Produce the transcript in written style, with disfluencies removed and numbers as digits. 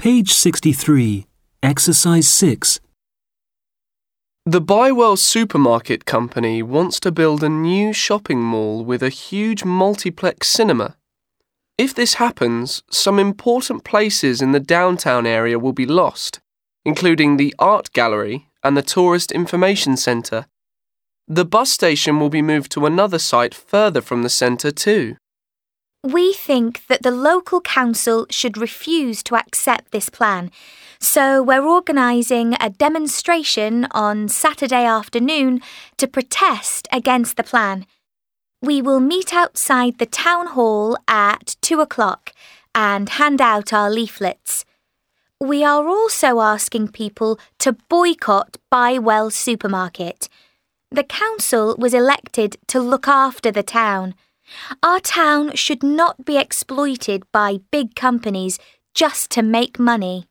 Page 63, Exercise 6. The Bywell Supermarket Company wants to build a new shopping mall with a huge multiplex cinema. If this happens, some important places in the downtown area will be lost, including the art gallery and the tourist information centre. The bus station will be moved to another site further from the centre too. We think that the local council should refuse to accept this plan, so we're organising a demonstration on Saturday afternoon to protest against the plan. We will meet outside the town hall at 2:00 and hand out our leaflets. We are also asking people to boycott Bywell Supermarket. The council was elected to look after the town. Our town should not be exploited by big companies just to make money.